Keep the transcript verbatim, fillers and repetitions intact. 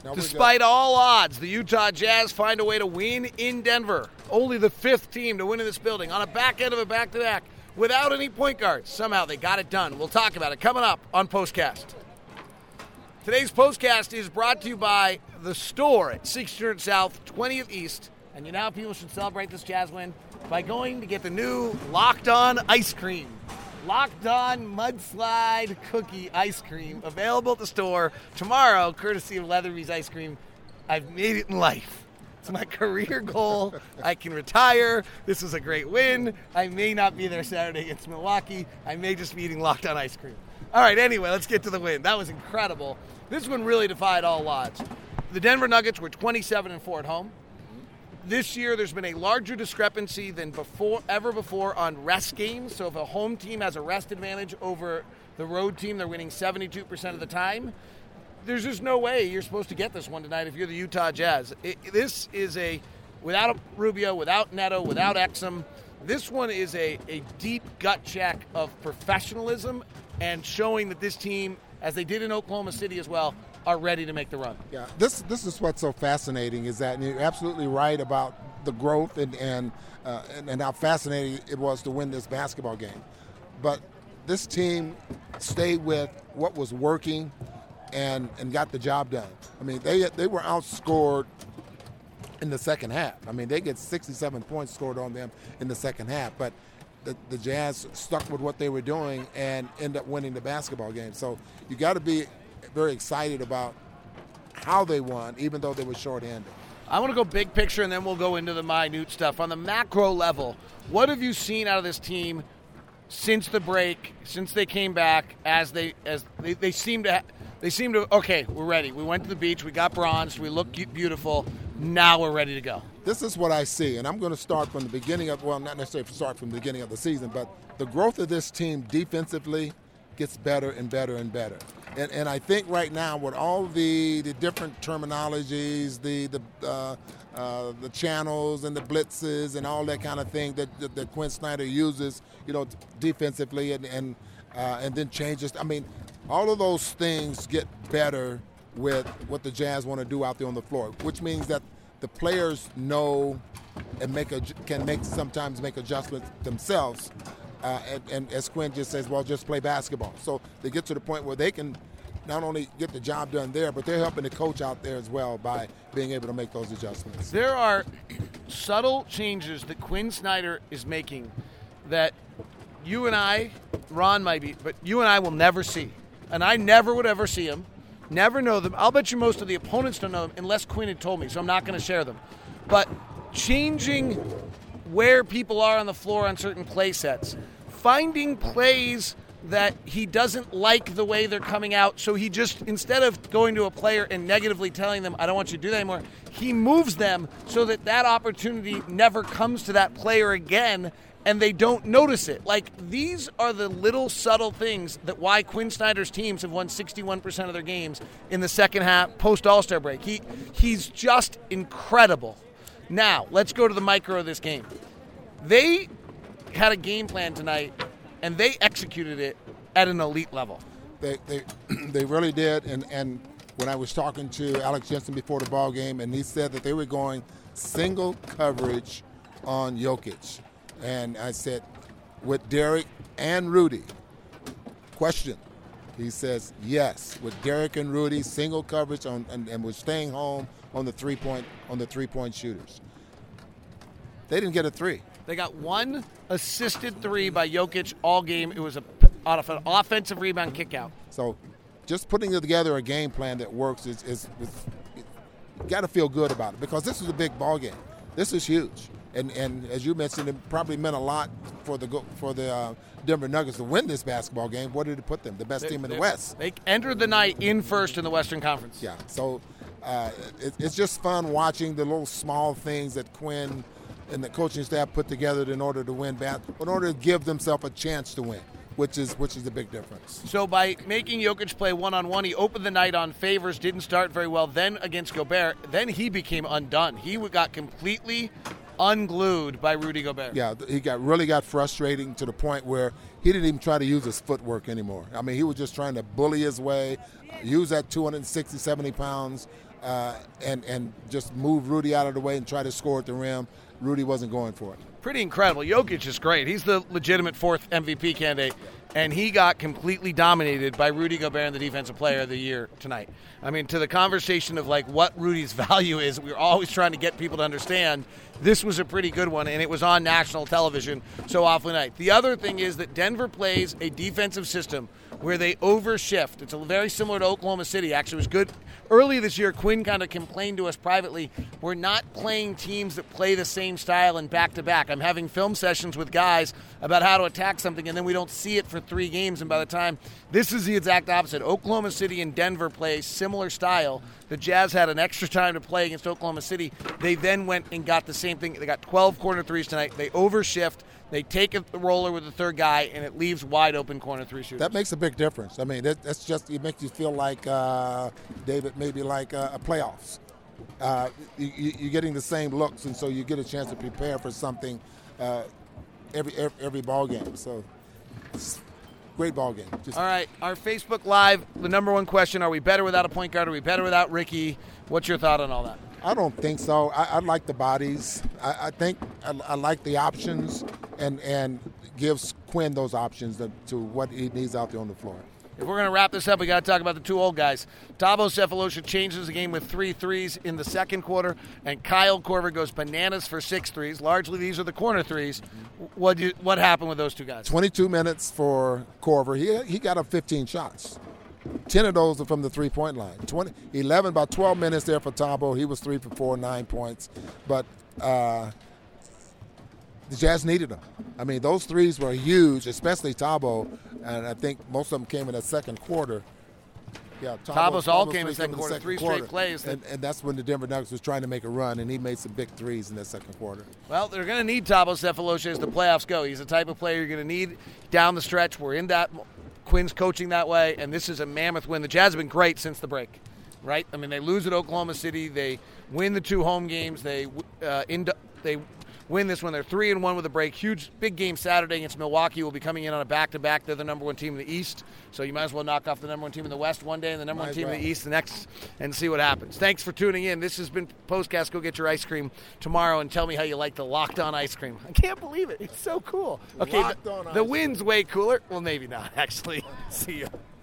Despite all odds, the Utah Jazz find a way to win in Denver. Only the fifth team to win in this building on a back end of a back-to-back without any point guards. Somehow they got it done. We'll talk about it coming up on Postcast. Today's Postcast is brought to you by The Store at six hundred South, twentieth East. And you know how people should celebrate this Jazz win? By going to get the new Locked On ice cream. Locked On Mudslide Cookie Ice Cream, available at the store tomorrow, courtesy of Leatherby's Ice Cream. I've made it in life. It's my career goal. I can retire. This was a great win. I may not be there Saturday against Milwaukee. I may just be eating Locked On ice cream. All right, anyway, let's get to the win. That was incredible. This one really defied all odds. The Denver Nuggets were twenty-seven and four at home. This year, there's been a larger discrepancy than before, ever before on rest games. So if a home team has a rest advantage over the road team, they're winning seventy-two percent of the time. There's just no way you're supposed to get this one tonight if you're the Utah Jazz. It, this is a, without Rubio, without Neto, without Exum, this one is a, a deep gut check of professionalism and showing that this team, as they did in Oklahoma City as well, are ready to make the run. Yeah, this this is what's so fascinating is that and you're absolutely right about the growth and and, uh, and and how fascinating it was to win this basketball game. But this team stayed with what was working and and got the job done. I mean, they they were outscored in the second half. I mean, they get sixty-seven points scored on them in the second half, but the, the Jazz stuck with what they were doing and ended up winning the basketball game. So you got to be very excited about how they won, even though they were shorthanded. I want to go big picture, and then we'll go into the minute stuff. On the macro level, what have you seen out of this team since the break, since they came back, as they as they, they seem to they seem to okay, we're ready. We went to the beach, we got bronzed, we look beautiful. Now we're ready to go. This is what I see, and I'm going to start from the beginning of well, not necessarily start from the beginning of the season, but the growth of this team defensively gets better and better and better. And, and I think right now with all the, the different terminologies, the the uh, uh, the channels and the blitzes and all that kind of thing that, that, that Quinn Snyder uses, you know, defensively and and, uh, and then changes. I mean, all of those things get better with what the Jazz want to do out there on the floor, which means that the players know and make a, can make sometimes make adjustments themselves. Uh, and, and as Quinn just says, well, just play basketball. So they get to the point where they can not only get the job done there, but they're helping the coach out there as well by being able to make those adjustments. There are subtle changes that Quinn Snyder is making that you and I, Ron might be, but you and I will never see. And I never would ever see them, never know them. I'll bet you most of the opponents don't know them unless Quinn had told me, so I'm not going to share them. But changing where people are on the floor on certain play sets, finding plays that he doesn't like the way they're coming out, so he just, instead of going to a player and negatively telling them, I don't want you to do that anymore, he moves them so that that opportunity never comes to that player again, and they don't notice it. Like, these are the little subtle things that why Quinn Snyder's teams have won sixty-one percent of their games in the second half post-All-Star break. He He's just incredible. Now, let's go to the micro of this game. They had a game plan tonight, and they executed it at an elite level. They they, they really did, and, and when I was talking to Alex Jensen before the ball game, and he said that they were going single coverage on Jokic. And I said, with Derek and Rudy, question. He says, yes, with Derek and Rudy, single coverage on, and, and we're staying home on the three-point on the three-point shooters. They didn't get a three. They got one assisted three by Jokic all game. It was a, out of an offensive rebound kick out. So just putting together a game plan that works is, is, is you got to feel good about it because this is a big ball game. This is huge. And and as you mentioned, it probably meant a lot for the for the uh, Denver Nuggets to win this basketball game. What did it put them? The best they, team in they, the West. They entered the night in first in the Western Conference. Yeah, so uh, it, it's just fun watching the little small things that Quinn and the coaching staff put together in order to win, in order to give themselves a chance to win, which is which is the big difference. So by making Jokic play one-on-one, he opened the night on Favors, didn't start very well, then against Gobert. Then he became undone. He got completely unglued by Rudy Gobert. Yeah, he got really got frustrating to the point where he didn't even try to use his footwork anymore. I mean, he was just trying to bully his way, uh, use that two hundred sixty, seventy pounds, uh, and, and just move Rudy out of the way and try to score at the rim. Rudy wasn't going for it. Pretty incredible. Jokic is great. He's the legitimate fourth M V P candidate, and he got completely dominated by Rudy Gobert in the Defensive Player of the Year tonight. I mean, to the conversation of, like, what Rudy's value is, we're always trying to get people to understand this was a pretty good one, and it was on national television so often night. The other thing is that Denver plays a defensive system where they overshift. It's a very similar to Oklahoma City. Actually, it was good. Early this year, Quinn kind of complained to us privately, we're not playing teams that play the same style in back-to-back. I'm having film sessions with guys about how to attack something, and then we don't see it for three games, and by the time, this is the exact opposite. Oklahoma City and Denver play a similar style. The Jazz had an extra time to play against Oklahoma City. They then went and got the same thing. They got twelve corner threes tonight. They overshift. They take a roller with the third guy, and it leaves wide open corner three shooters. That makes a big difference. I mean, that, that's just, it makes you feel like, uh, David, maybe like uh, a playoffs. Uh, you, you're getting the same looks, and so you get a chance to prepare for something uh, every, every every ball game. So, it's great ball game. Just All right, our Facebook Live, the number one question, are we better without a point guard? Are we better without Ricky? What's your thought on all that? I don't think so. I, I like the bodies. I, I think I, I like the options, and and gives Quinn those options to, to what he needs out there on the floor. If we're going to wrap this up, we got to talk about the two old guys. Thabo Sefolosha changes the game with three threes in the second quarter, and Kyle Korver goes bananas for six threes. Largely, these are the corner threes. What you, what happened with those two guys? twenty-two minutes for Korver. He he got up fifteen shots. ten of those are from the three-point line. twenty, eleven, about twelve minutes there for Thabo. He was three for four, nine points. But uh, the Jazz needed them. I mean, those threes were huge, especially Thabo, and I think most of them came in the second quarter. Yeah, Thabo's all came in the second quarter, three straight plays. And, and that's when the Denver Nuggets was trying to make a run, and he made some big threes in that second quarter. Well, they're going to need Thabo Sefolosha as the playoffs go. He's the type of player you're going to need down the stretch. We're in that. Quinn's coaching that way, and this is a mammoth win. The Jazz have been great since the break, right? I mean, they lose at Oklahoma City. They win the two home games. They uh, in, they win this one. They're three and one with a break. Huge, big game Saturday against Milwaukee. Will be coming in on a back-to-back. They're the number one team in the East, so you might as well knock off the number one team in the West one day and the number might one team well. in the East the next, and see what happens. Thanks for tuning in. This has been Postcast. Go get your ice cream tomorrow and tell me how you like the Locked On ice cream. I can't believe it. It's so cool. Okay, Locked the, On the ice win's way cooler. Well, maybe not, actually. See you.